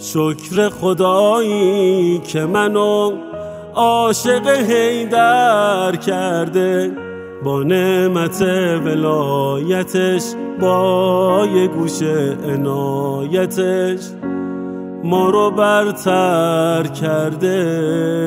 شکر خدایی که منو عاشق حیدر کرده، با نعمت ولایتش، با یه گوشه عنایتش ما رو برتر کرده.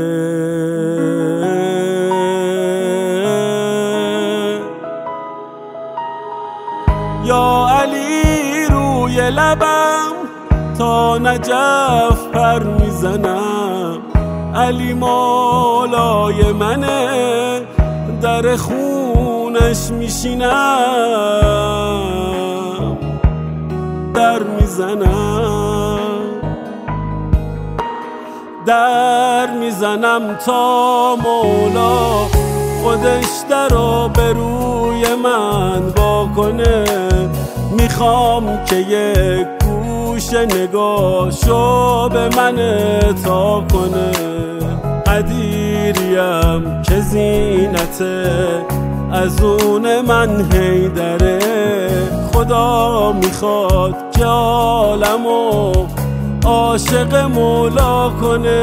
یا علی روی لبم تا نجف پر میزنم، علی مولای منه در خونش میشینم، در میزنم تا مولا خودش درو به روی من واکنه. میخوام که یک گوشه نگاهشو به من عطا کنه. قدیریم که زینته از اون من حیدره، خدا میخواد که عالمو عاشق مولا کنه.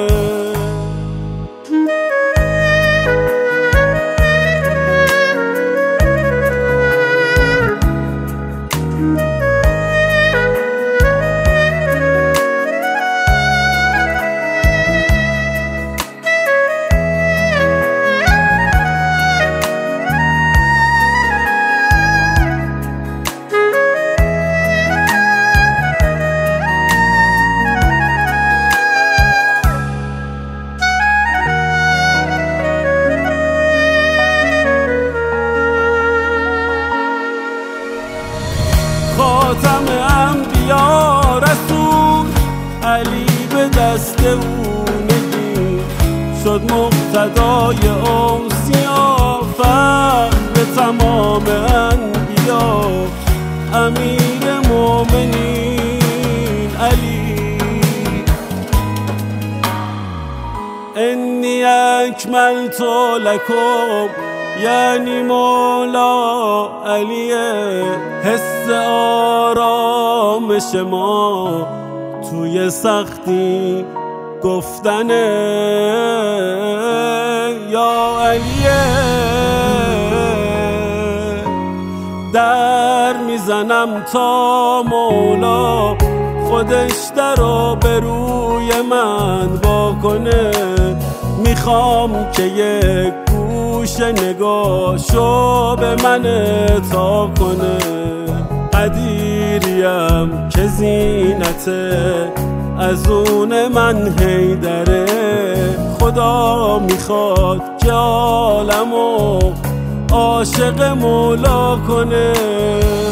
خاتم انبیا رسول علی به دست او نگین شد، مقتدای اوصیا فخر تمام انبیا، امیر مومنین علی. انی اکملت لکم یعنی مولا علیه، حس آرامش ما توی سختی گفتنه. یا علیه در میزنم تا مولا خودش درو به روی من واکنه. میخوام که یک گوشه نگاهشو به من عطا کنه. قدیریم که زینته از اون من حیدره، خدا میخواد که عالمو عاشق مولا کنه.